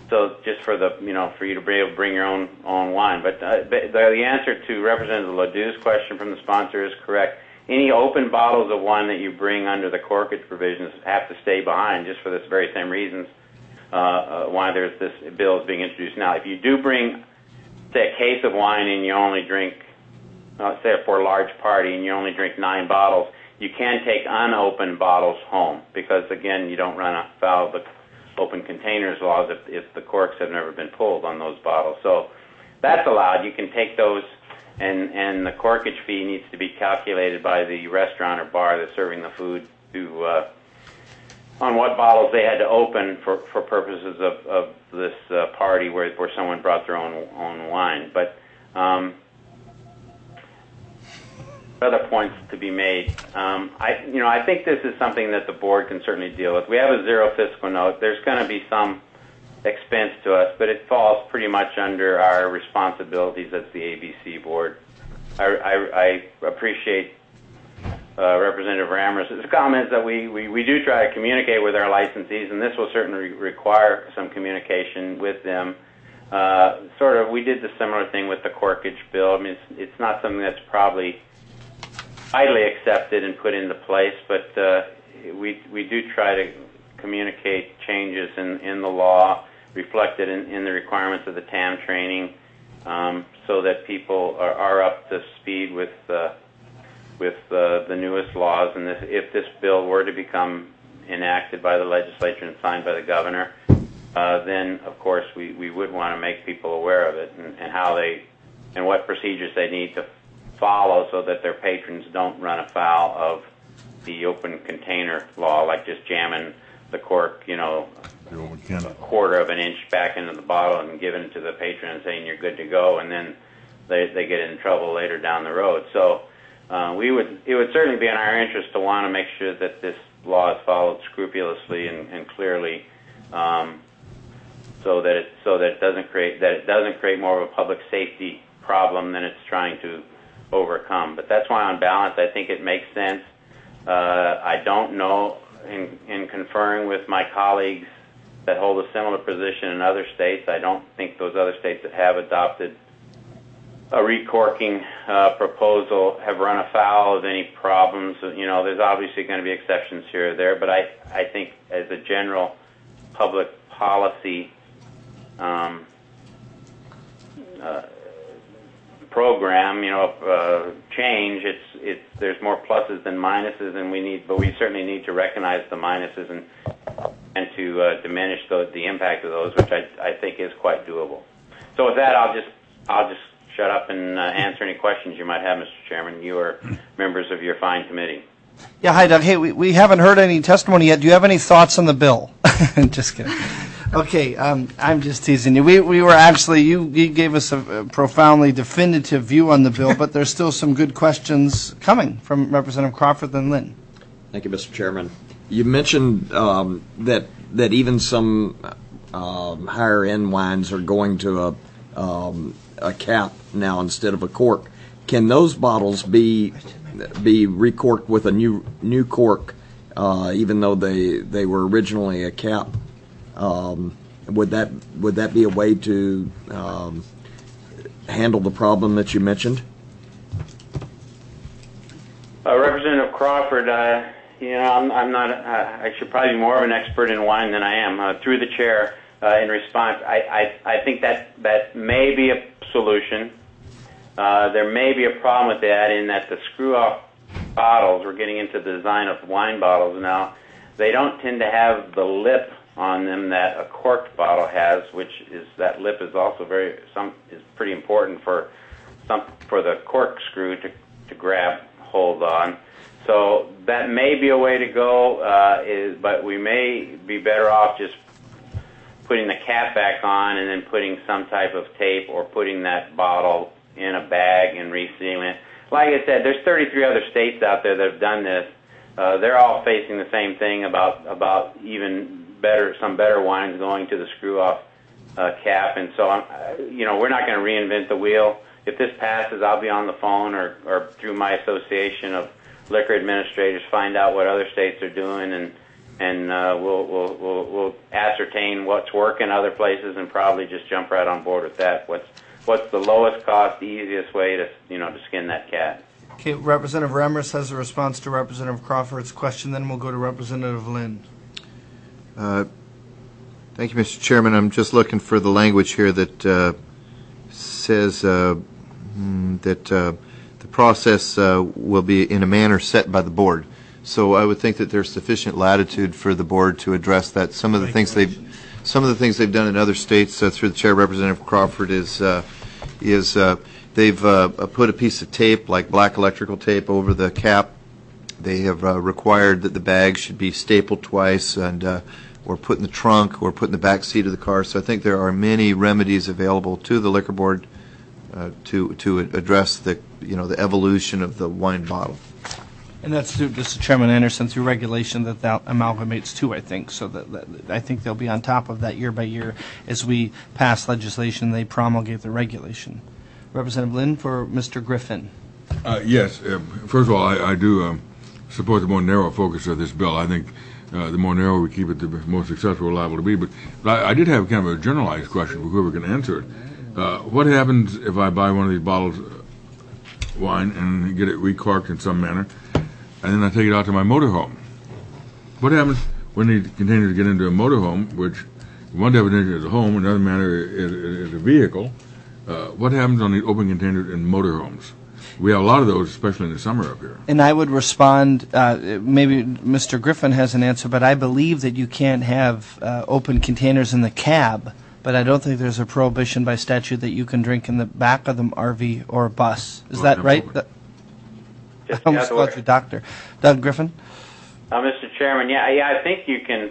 so just for the, you know, for you to be able to bring your own own wine. But uh, the, the answer to Representative Ledoux's question from the sponsor is correct. Any open bottles of wine that you bring under the corkage provisions have to stay behind, just for this very same reasons uh, uh, why there's this bill is being introduced now. If you do bring, say, a case of wine and you only drink, uh, say, for a large party and you only drink nine bottles, you can take unopened bottles home because, again, you don't run afoul of the open containers laws if, if the corks have never been pulled on those bottles. So that's allowed. You can take those, and, and the corkage fee needs to be calculated by the restaurant or bar that's serving the food to uh, on what bottles they had to open for, for purposes of, of this uh, party where, where someone brought their own own wine. But um, other points to be made. Um, I, you know, I think this is something that the board can certainly deal with. We have a zero fiscal note. There's going to be some expense to us, but it falls pretty much under our responsibilities as the A B C board. I, I, I appreciate uh, Representative Ramers' comments that we, we, we do try to communicate with our licensees, and this will certainly require some communication with them. Uh, sort of, we did the similar thing with the corkage bill. I mean, it's, it's not something that's probably widely accepted and put into place, but uh, we we do try to communicate changes in, in the law reflected in, in the requirements of the T A M training, um, so that people are, are up to speed with uh, with uh, the newest laws. And this, if this bill were to become enacted by the legislature and signed by the governor, uh, then of course we, we would want to make people aware of it and, and how they and what procedures they need to follow so that their patrons don't run afoul of the open container law, like just jamming the cork, you know, a quarter of an inch back into the bottle and giving it to the patron and saying you're good to go, and then they they get in trouble later down the road. So uh, we would it would certainly be in our interest to want to make sure that this law is followed scrupulously and, and clearly, um, so that it so that it doesn't create that it doesn't create more of a public safety problem than it's trying to overcome. But that's why, on balance, I think it makes sense. Uh, I don't know, in, in conferring with my colleagues that hold a similar position in other states, I don't think those other states that have adopted a recorking uh, proposal have run afoul of any problems. You know, there's obviously going to be exceptions here or there, but I, I think as a general public policy um, uh, program, you know, uh, change, it's it's there's more pluses than minuses, and we need, but we certainly need to recognize the minuses and and to uh, diminish the the impact of those, which I I think is quite doable. So with that, I'll just I'll just shut up and uh, answer any questions you might have, Mister Chairman. You are members of your fine committee. Yeah, hi, Doug. Hey, we, we haven't heard any testimony yet. Do you have any thoughts on the bill? Just kidding. Okay, um, I'm just teasing you. We we were actually, you, you gave us a, a profoundly definitive view on the bill, but there's still some good questions coming from Representative Crawford and Lynn. Thank you, Mister Chairman. You mentioned um, that that even some um, higher-end wines are going to a, um, a cap now instead of a cork. Can those bottles be be recorked with a new new cork, uh, even though they they were originally a cap? Um, would that would that be a way to um, handle the problem that you mentioned? Uh, Representative Crawford, uh, you know, I'm, I'm not. Uh, I should probably be more of an expert in wine than I am. Uh, through the chair, uh, in response, I, I I think that that may be a solution. Uh, there may be a problem with that in that the screw-off bottles, we're getting into the design of wine bottles now, they don't tend to have the lip on them that a corked bottle has, which is, that lip is also very, some is pretty important for some, for the corkscrew to, to grab hold on. So that may be a way to go, uh, is, but we may be better off just putting the cap back on and then putting some type of tape or putting that bottle in a bag and resealing it. Like I said, there's thirty-three other states out there that have done this. Uh, they're all facing the same thing about about even better, some better wines going to the screw-off uh, cap. And so, I'm, uh, you know, we're not going to reinvent the wheel. If this passes, I'll be on the phone or, or through my association of liquor administrators, find out what other states are doing and and uh, we'll, we'll we'll we'll ascertain what's working other places and probably just jump right on board with that. What's what's the lowest cost, the easiest way to you know to skin that cat? Okay, Representative Reimers has a response to Representative Crawford's question. Then we'll go to Representative Lynn. Uh, Thank you, Mister Chairman. I'm just looking for the language here that uh, says uh, mm, that uh, the process uh, will be in a manner set by the board. So I would think that there's sufficient latitude for the board to address that. Some of the things they've, some of the things they've done in other states, uh, through the chair, Representative Crawford, is uh, is uh, they've uh, put a piece of tape, like black electrical tape, over the cap. They have uh, required that the bag should be stapled twice and. Uh, or put in the trunk, or put in the back seat of the car. So I think there are many remedies available to the liquor board uh, to to address the you know the evolution of the wine bottle. And that's through, Mister Chairman Anderson, through regulation that that amalgamates too, I think. So that, that I think they'll be on top of that year by year as we pass legislation. They promulgate the regulation. Representative Lynn for Mister Griffin. Uh, yes. Uh, first of all, I, I do um, support the more narrow focus of this bill. I think. Uh, the more narrow we keep it, the more successful we're liable to be. But, but I, I did have kind of a generalized question for whoever can answer it. Uh, what happens if I buy one of these bottles of wine and get it recorked in some manner, and then I take it out to my motorhome? What happens when these containers get into a motorhome, which one definition is a home, another matter is, is a vehicle? Uh, what happens on the open containers in motorhomes? We have a lot of those, especially in the summer up here. And I would respond, uh, maybe Mister Griffin has an answer, but I believe that you can't have uh, open containers in the cab, but I don't think there's a prohibition by statute that you can drink in the back of the R V or bus. Is Oh, that right? absolutely. That, I almost called you doctor. Doug Griffin? Uh, Mister Chairman, yeah, yeah, I think you can.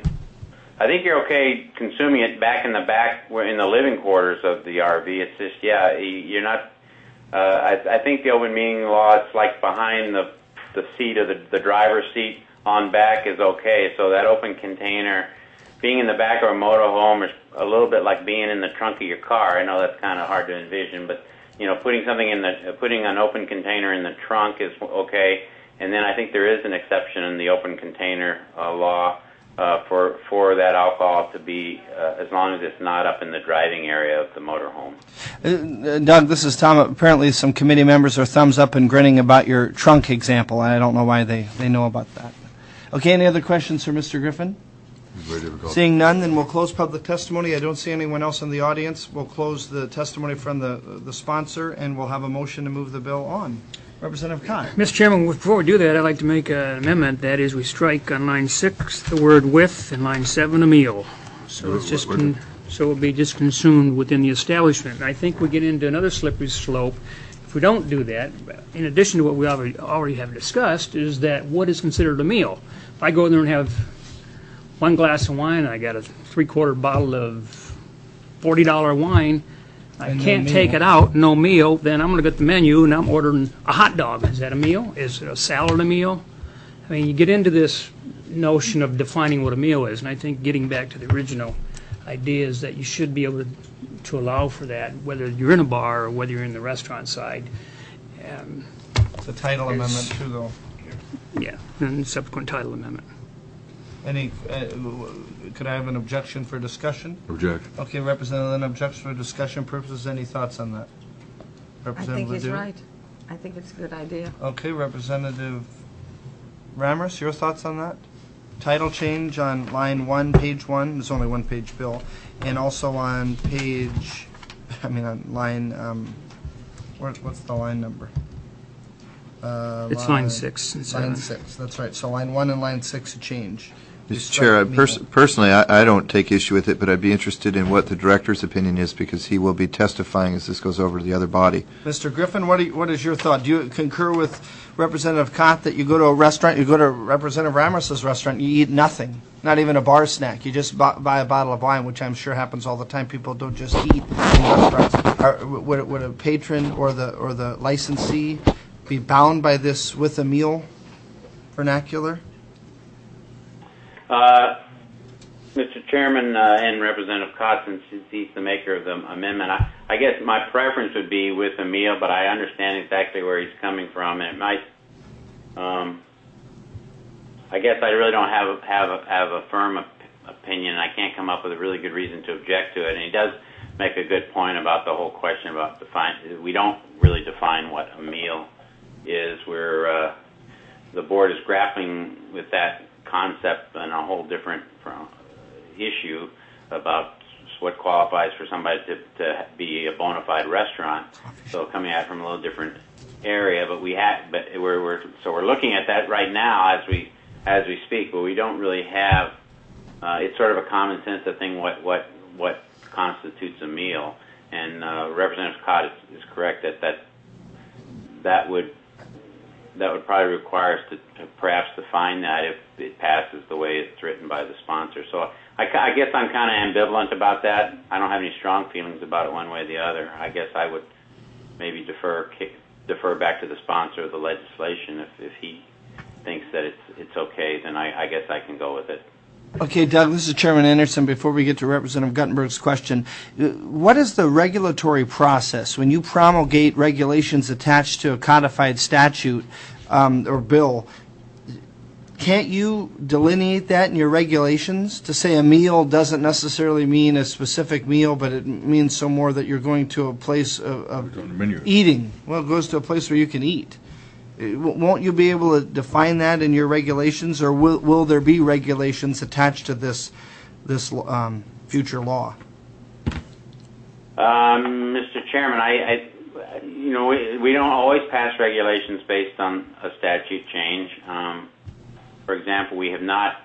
I think you're okay consuming it back in the back, where in the living quarters of the R V. It's just, yeah, you're not. Uh, I, I think the open meeting law, it's like behind the the seat of the, the driver's seat on back is okay. So that open container, being in the back of a motorhome is a little bit like being in the trunk of your car. I know that's kind of hard to envision, but you know, putting something in the uh, putting an open container in the trunk is okay. And then I think there is an exception in the open container uh, law uh, for for that alcohol to be uh, as long as it's not up in the driving area of the motorhome. Uh, Doug, this is Tom. Apparently some committee members are thumbs up and grinning about your trunk example. I don't know why they, they know about that. Okay, any other questions for Mister Griffin? Very difficult. Seeing none, then we'll close public testimony. I don't see anyone else in the audience. We'll close the testimony from the the sponsor, and we'll have a motion to move the bill on. Representative Kahn. Mister Chairman, before we do that, I'd like to make an amendment. That is, we strike on line six the word with, and line seven a meal. So it's just con- so it'll be just consumed within the establishment. And I think we get into another slippery slope if we don't do that. In addition to what we already already have discussed, is that what is considered a meal? If I go in there and have one glass of wine, I got a three-quarter bottle of forty dollar wine. I And no can't take meal. it out, no meal, then I'm going to get the menu and I'm ordering a hot dog. Is that a meal? Is a salad a meal? I mean, you get into this notion of defining what a meal is, and I think getting back to the original idea is that you should be able to, to allow for that, whether you're in a bar or whether you're in the restaurant side. Um, It's a title It's- amendment, too, though. yeah, and subsequent title amendment. Any, uh, w- could I have an objection for discussion? Object. Okay, Representative Lynn, objection for discussion purposes. Any thoughts on that? I Representative think he's Ledoux? right. I think it's a good idea. Okay, Representative Rammers, your thoughts on that? Title change on line one, page one, there's only one page bill, and also on page, I mean, on line, um, where, what's the line number? Uh, It's line six and seven. Line six, that's right. So line one and line six a change. You Mister strike Chair, I meal. pers- personally, I, I don't take issue with it, but I'd be interested in what the director's opinion is because he will be testifying as this goes over to the other body. Mister Griffin, what, do you, what is your thought? Do you concur with Representative Cott that you go to a restaurant, you go to Representative Ramos' restaurant, you eat nothing, not even a bar snack. You just bu- buy a bottle of wine, which I'm sure happens all the time. People don't just eat in restaurants. Are, would, would a patron or the or the licensee be bound by this with a meal vernacular? Uh, Mister Chairman uh, and Representative Cotson, since he's the maker of the amendment, I, I guess my preference would be with a meal, but I understand exactly where he's coming from, and it might. Um, I guess I really don't have a, have a, have a firm op- opinion. I can't come up with a really good reason to object to it. And he does make a good point about the whole question about define. We don't really define what a meal is. We're uh, the board is grappling with that concept and a whole different uh, issue about what qualifies for somebody to, to be a bona fide restaurant. So coming at it from a little different area, but we have, but we're, we're so we're looking at that right now as we as we speak. But we don't really have. Uh, it's sort of a common sense thing. What what what constitutes a meal? And uh, Representative Cott is, is correct that that that would that would probably require us to, to perhaps define that if it passes the way it's written by the sponsor. So I, I guess I'm kind of ambivalent about that. I don't have any strong feelings about it one way or the other. I guess I would maybe defer defer back to the sponsor of the legislation. If, if he thinks that it's it's okay, then I, I guess I can go with it. Okay, Doug, this is Chairman Anderson. Before we get to Representative Guttenberg's question, what is the regulatory process when you promulgate regulations attached to a codified statute um, or bill? Can't you delineate that in your regulations to say a meal doesn't necessarily mean a specific meal, but it means so more that you're going to a place of, of eating? Well, it goes to a place where you can eat. Won't you be able to define that in your regulations, or will, will there be regulations attached to this this um, future law? Um, Mister Chairman, I, I you know, we, we don't always pass regulations based on a statute change. Um, for example, we have not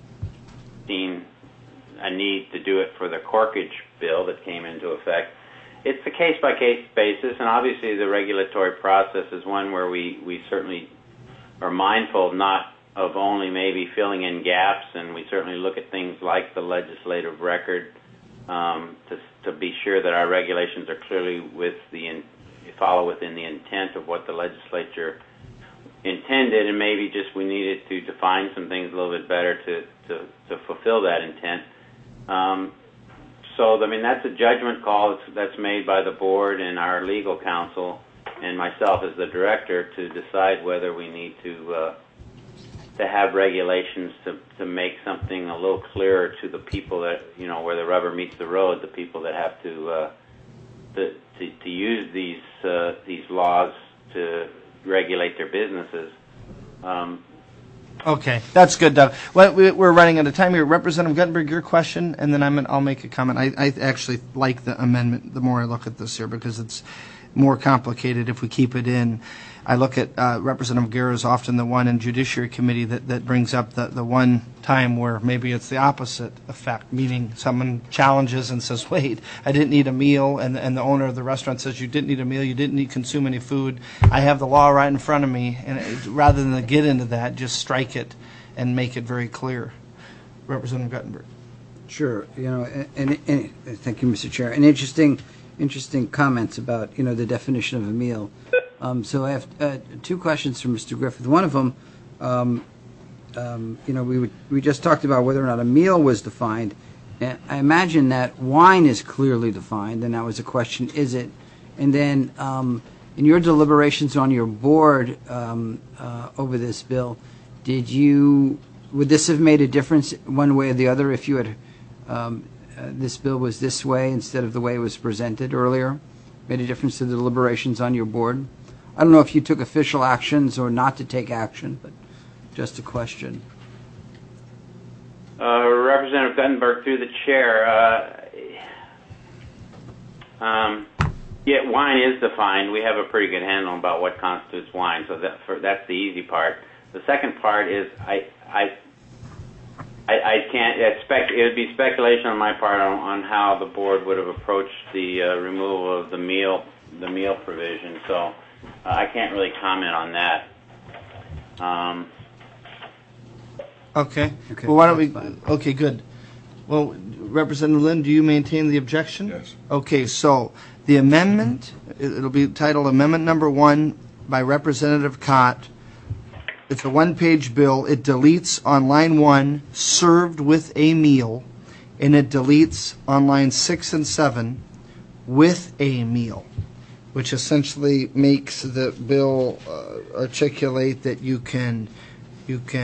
seen a need to do it for the corkage bill that came into effect. It's a case-by-case basis, and obviously the regulatory process is one where we, we certainly are mindful not of only maybe filling in gaps, and we certainly look at things like the legislative record um, to, to be sure that our regulations are clearly with the in, follow within the intent of what the legislature intended, and maybe just we needed to define some things a little bit better to, to, to fulfill that intent. Um, So, I mean, that's a judgment call that's, that's made by the board and our legal counsel and myself as the director to decide whether we need to uh, to have regulations to, to make something a little clearer to the people that, you know, where the rubber meets the road, the people that have to uh, to, to, to use these uh, these laws to regulate their businesses. Um, Okay, that's good, Doug. Well, we- we're running out of time here. Representative Guttenberg, your question, and then I'm, I'll make a comment. I, I actually like the amendment the more I look at this here because it's more complicated if we keep it in. I look at uh, Representative Guerra is often the one in Judiciary Committee that, that brings up the, the one time where maybe it's the opposite effect, meaning someone challenges and says, wait, I didn't need a meal, and, and the owner of the restaurant says you didn't need a meal, you didn't need consume any food. I have the law right in front of me, and it, rather than get into that, just strike it and make it very clear. Representative Guttenberg. Sure, you know, and, and, and thank you, Mister Chair. And interesting, interesting comments about, you know, the definition of a meal. Um, so I have uh, two questions for Mister Griffith. One of them, um, um, you know, we would, we just talked about whether or not a meal was defined. And I imagine that wine is clearly defined, and that was a question: is it? And then, um, in your deliberations on your board um, uh, over this bill, did you would this have made a difference one way or the other if you had um, uh, this bill was this way instead of the way it was presented earlier? Made a difference to the deliberations on your board? I don't know if you took official actions or not to take action, but just a question. Uh, Representative Guttenberg, through the chair, uh, um, yeah, wine is defined. We have a pretty good handle about what constitutes wine, so that for, that's the easy part. The second part is I I I, I can't. It's spec, it would be speculation on my part on, on how the board would have approached the uh, removal of the meal the meal provision. So uh, I can't really comment on that. Um, Okay. Okay, Well, why don't we, that's fine. okay, good. Well, Representative Lynn, do you maintain the objection? Yes. Okay, so the amendment, it- it'll be titled Amendment Number One by Representative Cott. It's a one-page bill. It deletes on line one, served with a meal, and it deletes on line six and seven, with a meal, which essentially makes the bill uh, articulate that you can, you can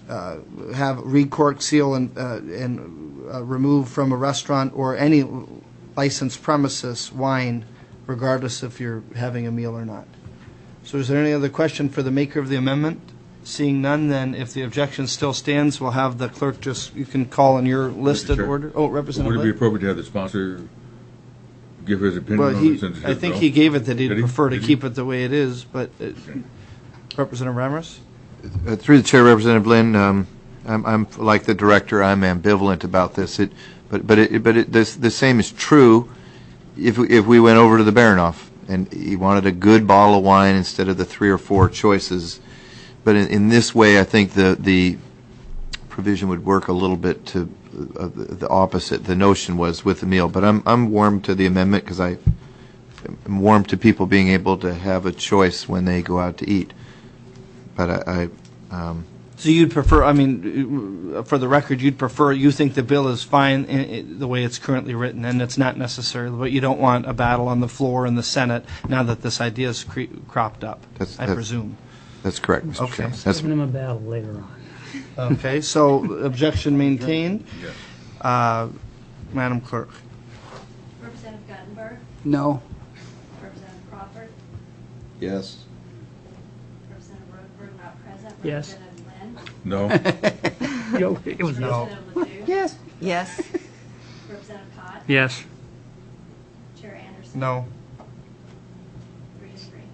uh, have recork, seal, and, uh, and uh, remove from a restaurant or any licensed premises wine, regardless if you're having a meal or not. So is there any other question for the maker of the amendment? Seeing none, then if the objection still stands, we'll have the clerk just, you can call in your listed Chair, order. Oh, Representative Would it be Litt? appropriate to have the sponsor give his opinion Well, on he, it since it's I his think bill? he gave it that he'd Did he? prefer to Did he? keep it the way it is, but uh, Representative Ramirez? Uh, Through the chair, Representative Lynn, um, I'm, I'm like the director. I'm ambivalent about this. It, but but it, but it, this, the same is true if we, if we went over to the Baranoff and he wanted a good bottle of wine instead of the three or four choices. But in, in this way, I think the the provision would work a little bit to uh, the, the opposite. The notion was with the meal. But I'm I'm warm to the amendment because I am warm to people being able to have a choice when they go out to eat. But I. I um, So you'd prefer, I mean, uh, for the record, you'd prefer, you think the bill is fine in, in the way it's currently written, and it's not necessary, but you don't want a battle on the floor in the Senate now that this idea has cre- cropped up, That's- I that's- presume. That's correct, Mister Okay. Chairman. That's, Giving him a battle later on. Okay, so objection maintained. Yes. Uh, Madam Clerk. Representative Guttenberg, No. Representative Crawford, Yes. Representative Rosenberg not present. Yes. Representative Lynn, No, Yo, it was no. Representative Ledoux, Yes. Yes. Representative Cott, Yes. Chair Anderson. No. Three to three.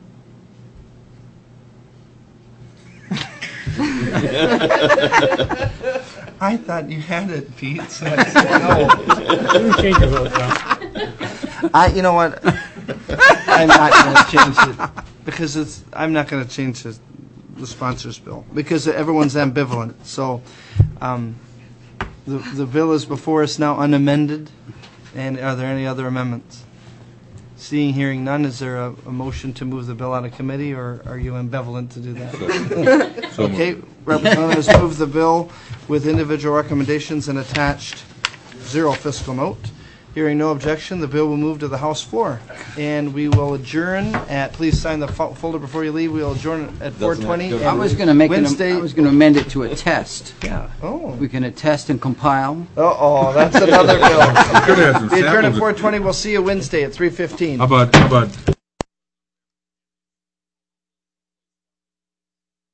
I thought you had it, Pete, so I said no. You can change your vote now. I, you know what? I'm not going to change it because it's. I'm not going to change the, the sponsors bill because everyone's ambivalent. So, um, the the bill is before us now unamended. And are there any other amendments? Seeing, hearing none, is there a, a motion to move the bill out of committee, or are you ambivalent to do that? so Okay, moved. Representatives move the bill with individual recommendations and attached zero fiscal note. Hearing no objection, the bill will move to the House floor. And we will adjourn at, please sign the fo- folder before you leave. We will adjourn at four twenty. have to go I was going to make an, Wednesday. I was going to amend it to a test. Yeah. Oh, We can attest and compile. uh-oh, that's another bill. Could have some We adjourn at samples. four twenty. We'll see you Wednesday at three fifteen. How about, how about